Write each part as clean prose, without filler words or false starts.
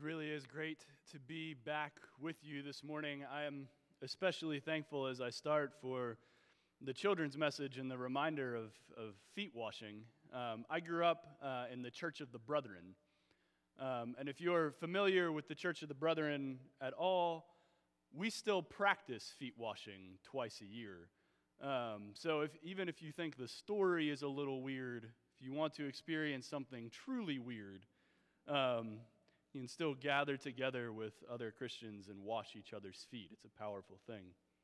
really is great to be back with you this morning. I am especially thankful as I start for the children's message and the reminder of feet washing. I grew up in the Church of the Brethren. And if you're familiar with the Church of the Brethren at all, we still practice feet washing twice a year. So even if you think the story is a little weird, if you want to experience something truly weird, you can still gather together with other Christians and wash each other's feet. It's a powerful thing.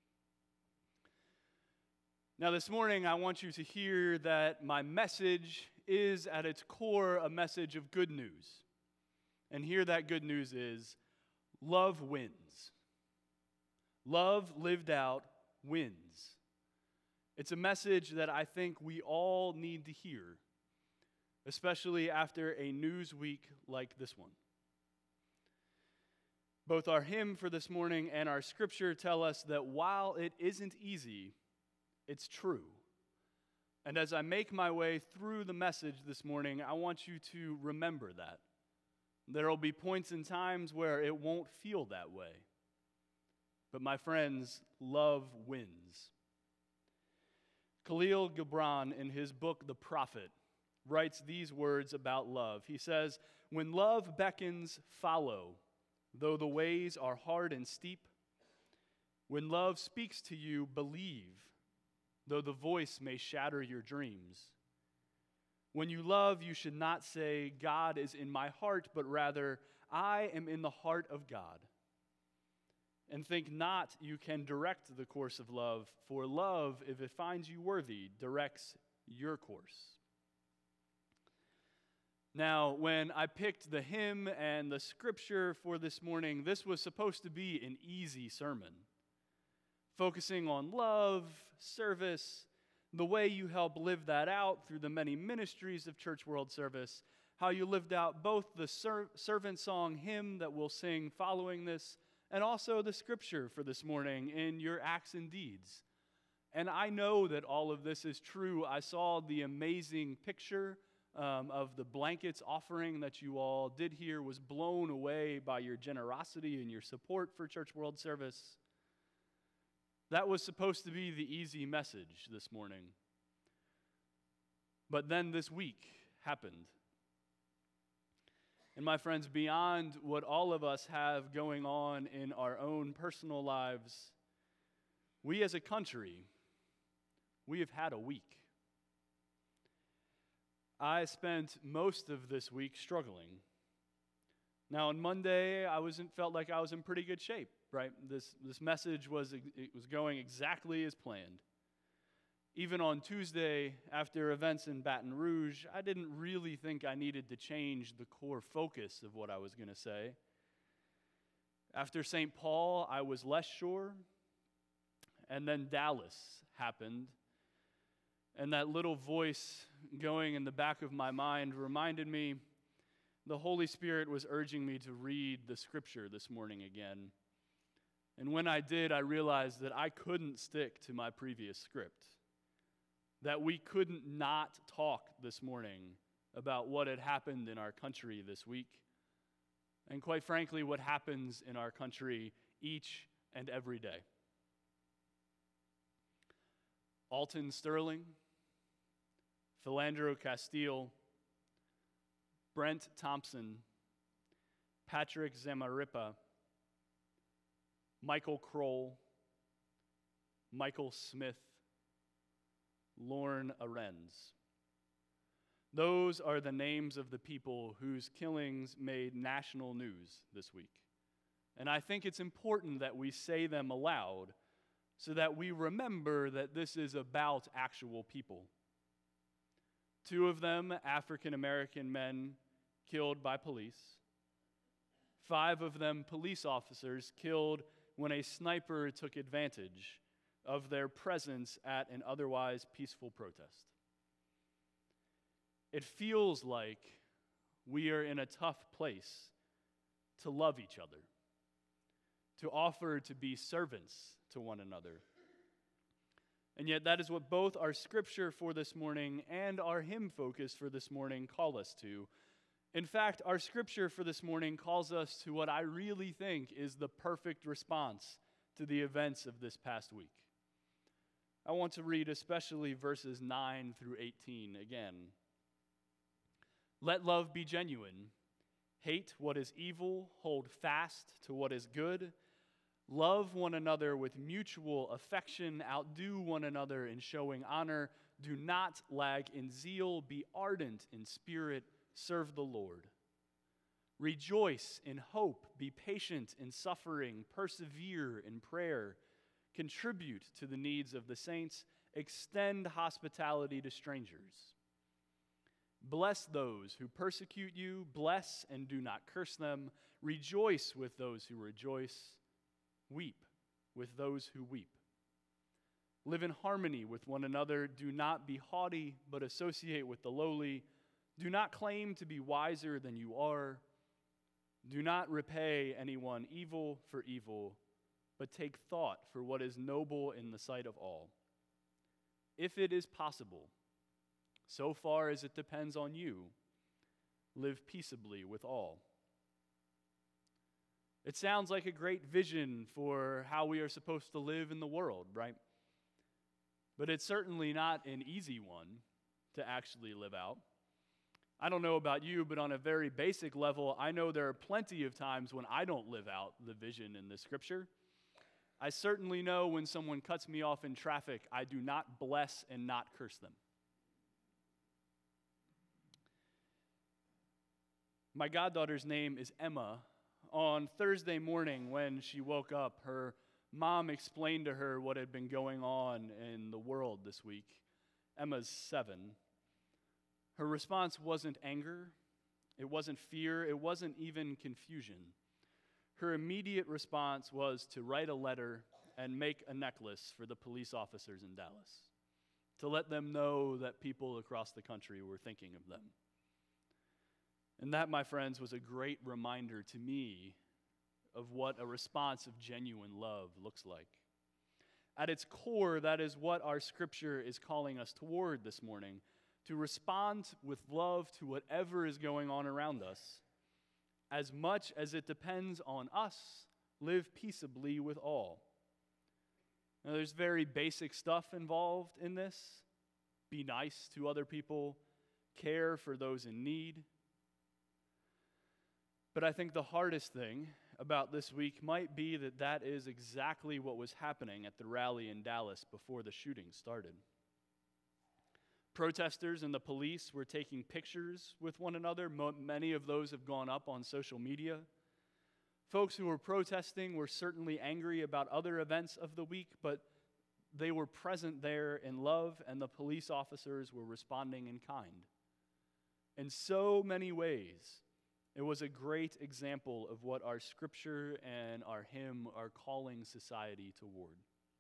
Now, this morning, I want you to hear that my message is, at its core, a message of good news. And here that good news is, love wins. Love lived out wins. It's a message that I think we all need to hear, especially after a news week like this one. Both our hymn for this morning and our scripture tell us that while it isn't easy, it's true. And as I make my way through the message this morning, I want you to remember that. There will be points and times where it won't feel that way. But my friends, love wins. Khalil Gibran, in his book, The Prophet, writes these words about love. He says, "When love beckons, follow, though the ways are hard and steep. When love speaks to you, believe, though the voice may shatter your dreams. When you love, you should not say, 'God is in my heart,' but rather, 'I am in the heart of God.' And think not you can direct the course of love, for love, if it finds you worthy, directs your course." Now, when I picked the hymn and the scripture for this morning, this was supposed to be an easy sermon, focusing on love, service, the way you help live that out through the many ministries of Church World Service, how you lived out both the servant song hymn that we'll sing following this, and also the scripture for this morning in your acts and deeds. And I know that all of this is true. I saw the amazing picture of the blankets offering that you all did here, was blown away by your generosity and your support for Church World Service. That was supposed to be the easy message this morning. But then this week happened. And my friends, beyond what all of us have going on in our own personal lives, we as a country, we have had a week. I spent most of this week struggling. Now, on Monday, felt like I was in pretty good shape, right? This message was going exactly as planned. Even on Tuesday, after events in Baton Rouge, I didn't really think I needed to change the core focus of what I was going to say. After St. Paul, I was less sure. And then Dallas happened. And that little voice going in the back of my mind reminded me the Holy Spirit was urging me to read the scripture this morning again. And when I did, I realized that I couldn't stick to my previous script, that we couldn't not talk this morning about what had happened in our country this week, and quite frankly, what happens in our country each and every day. Alton Sterling, Philandro Castile, Brent Thompson, Patrick Zamarripa, Michael Kroll, Michael Smith, Lorne Arends. Those are the names of the people whose killings made national news this week. And I think it's important that we say them aloud so that we remember that this is about actual people. 2 of them, African-American men killed by police. 5 of them, police officers killed when a sniper took advantage of their presence at an otherwise peaceful protest. It feels like we are in a tough place to love each other, to offer to be servants to one another. And yet that is what both our scripture for this morning and our hymn focus for this morning call us to. In fact, our scripture for this morning calls us to what I really think is the perfect response to the events of this past week. I want to read especially verses 9 through 18 again. Let love be genuine. Hate what is evil. Hold fast to what is good. Love one another with mutual affection. Outdo one another in showing honor. Do not lag in zeal. Be ardent in spirit. Serve the Lord. Rejoice in hope. Be patient in suffering. Persevere in prayer. Contribute to the needs of the saints. Extend hospitality to strangers. Bless those who persecute you. Bless and do not curse them. Rejoice with those who rejoice. Weep with those who weep. Live in harmony with one another. Do not be haughty, but associate with the lowly. Do not claim to be wiser than you are. Do not repay anyone evil for evil, but take thought for what is noble in the sight of all. If it is possible, so far as it depends on you, live peaceably with all. It sounds like a great vision for how we are supposed to live in the world, right? But it's certainly not an easy one to actually live out. I don't know about you, but on a very basic level, I know there are plenty of times when I don't live out the vision in the scripture. I certainly know when someone cuts me off in traffic, I do not bless and not curse them. My goddaughter's name is Emma. On Thursday morning when she woke up, her mom explained to her what had been going on in the world this week. Emma's 7. Her response wasn't anger, it wasn't fear, it wasn't even confusion. Her immediate response was to write a letter and make a necklace for the police officers in Dallas, to let them know that people across the country were thinking of them. And that, my friends, was a great reminder to me of what a response of genuine love looks like. At its core, that is what our scripture is calling us toward this morning, to respond with love to whatever is going on around us. As much as it depends on us, live peaceably with all. Now, there's very basic stuff involved in this. Be nice to other people, care for those in need. But I think the hardest thing about this week might be that that is exactly what was happening at the rally in Dallas before the shooting started. Protesters and the police were taking pictures with one another. Many of those have gone up on social media. Folks who were protesting were certainly angry about other events of the week, but they were present there in love, and the police officers were responding in kind. In so many ways, it was a great example of what our scripture and our hymn are calling society toward.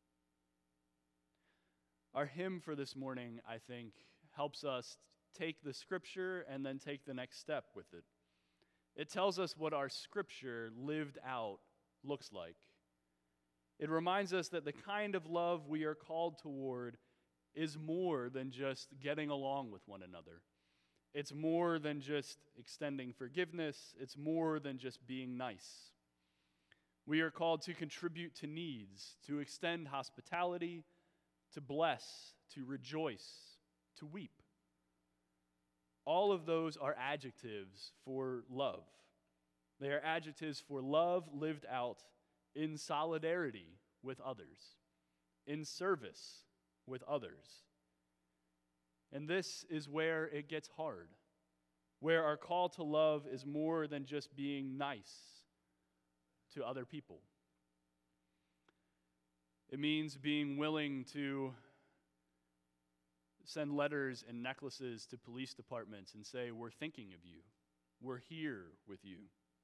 Our hymn for this morning, I think, helps us take the scripture and then take the next step with it. It tells us what our scripture lived out looks like. It reminds us that the kind of love we are called toward is more than just getting along with one another. It's more than just extending forgiveness. It's more than just being nice. We are called to contribute to needs, to extend hospitality, to bless, to rejoice, to weep. All of those are adjectives for love. They are adjectives for love lived out in solidarity with others, in service with others. And this is where it gets hard, where our call to love is more than just being nice to other people. It means being willing to send letters and necklaces to police departments and say, we're thinking of you. We're here with you.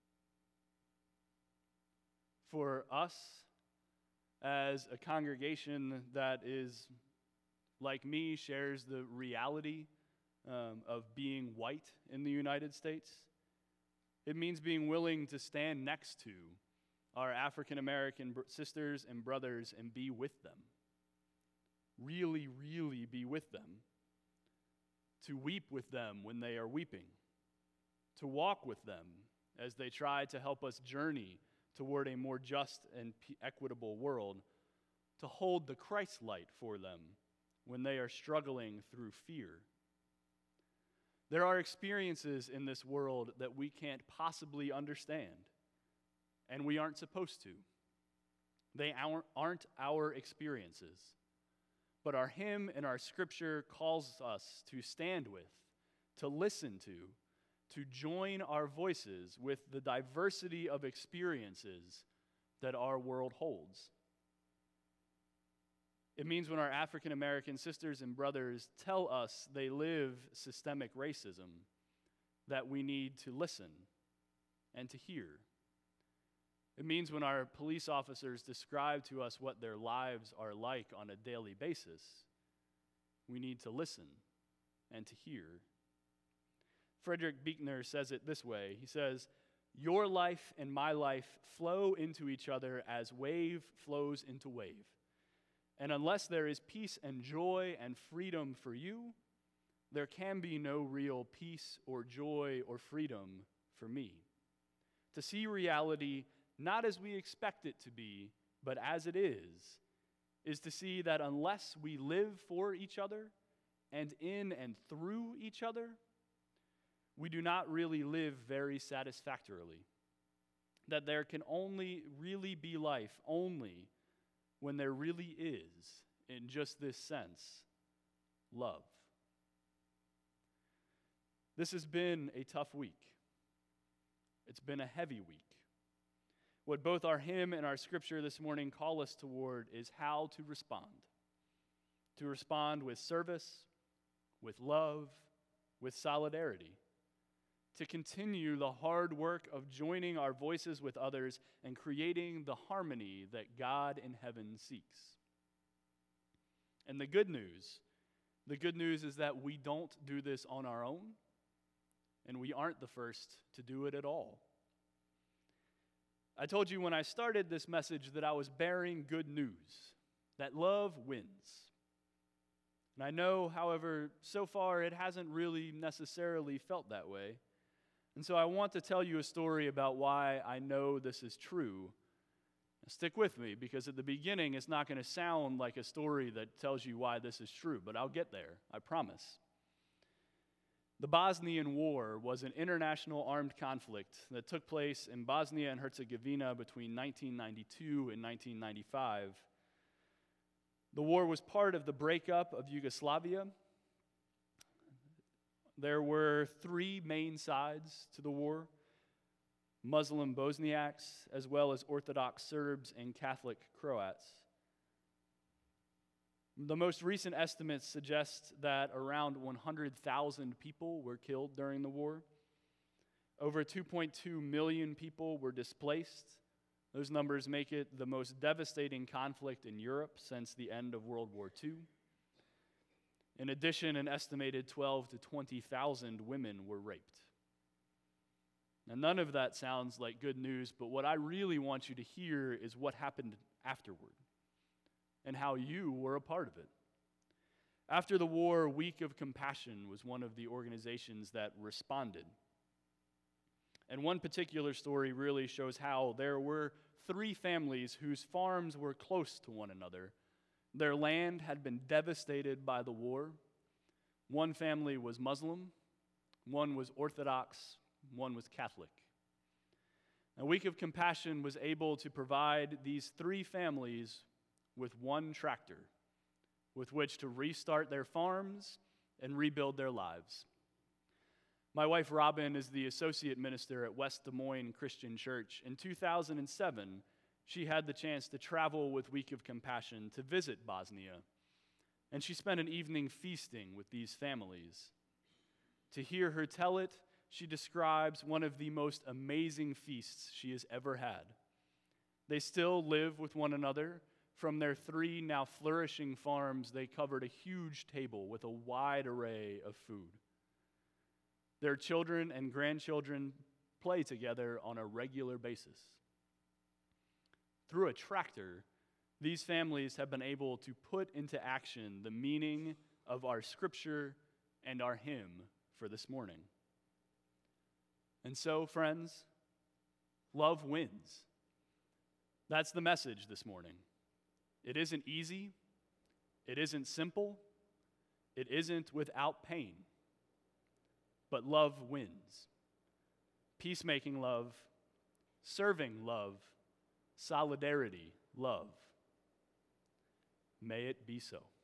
For us, as a congregation that is, like me, shares the reality of being white in the United States, it means being willing to stand next to our African American sisters and brothers and be with them. Really, really be with them. To weep with them when they are weeping. to walk with them as they try to help us journey toward a more just and equitable world, to hold the Christ light for them when they are struggling through fear. There are experiences in this world that we can't possibly understand, and we aren't supposed to. They aren't our experiences, but our hymn and our scripture calls us to stand with, to listen to join our voices with the diversity of experiences that our world holds. It means when our African American sisters and brothers tell us they live systemic racism, that we need to listen and to hear. It means when our police officers describe to us what their lives are like on a daily basis, we need to listen and to hear. Frederick Buechner says it this way. He says, "Your life and my life flow into each other as wave flows into wave. And unless there is peace and joy and freedom for you, there can be no real peace or joy or freedom for me. To see reality not as we expect it to be, but as it is to see that unless we live for each other and in and through each other, we do not really live very satisfactorily. That there can only really be life only when there really is, in just this sense, love." This has been a tough week. It's been a heavy week. What both our hymn and our scripture this morning call us toward is how to respond. To respond with service, with love, with solidarity. To continue the hard work of joining our voices with others and creating the harmony that God in heaven seeks. And the good news is that we don't do this on our own, and we aren't the first to do it at all. I told you when I started this message that I was bearing good news, that love wins. And I know, however, so far it hasn't really necessarily felt that way. And so I want to tell you a story about why I know this is true. Stick with me, because at the beginning it's not going to sound like a story that tells you why this is true, but I'll get there, I promise. The Bosnian War was an international armed conflict that took place in Bosnia and Herzegovina between 1992 and 1995. The war was part of the breakup of Yugoslavia. There were three main sides to the war: Muslim Bosniaks, as well as Orthodox Serbs and Catholic Croats. The most recent estimates suggest that around 100,000 people were killed during the war. Over 2.2 million people were displaced. Those numbers make it the most devastating conflict in Europe since the end of World War II. In addition, an estimated 12 to 20,000 women were raped. Now, none of that sounds like good news, but what I really want you to hear is what happened afterward and how you were a part of it. After the war, Week of Compassion was one of the organizations that responded. And one particular story really shows how there were three families whose farms were close to one another. Their land had been devastated by the war. One family was Muslim, one was Orthodox, one was Catholic. A Week of Compassion was able to provide these three families with one tractor with which to restart their farms and rebuild their lives. My wife Robin is the associate minister at West Des Moines Christian Church. In 2007, she had the chance to travel with Week of Compassion to visit Bosnia, and she spent an evening feasting with these families. To hear her tell it, she describes one of the most amazing feasts she has ever had. They still live with one another. From their three now flourishing farms, they covered a huge table with a wide array of food. Their children and grandchildren play together on a regular basis. Through a tractor, these families have been able to put into action the meaning of our scripture and our hymn for this morning. And so, friends, love wins. That's the message this morning. It isn't easy. It isn't simple. It isn't without pain. But love wins. Peacemaking love, serving love, solidarity love. May it be so.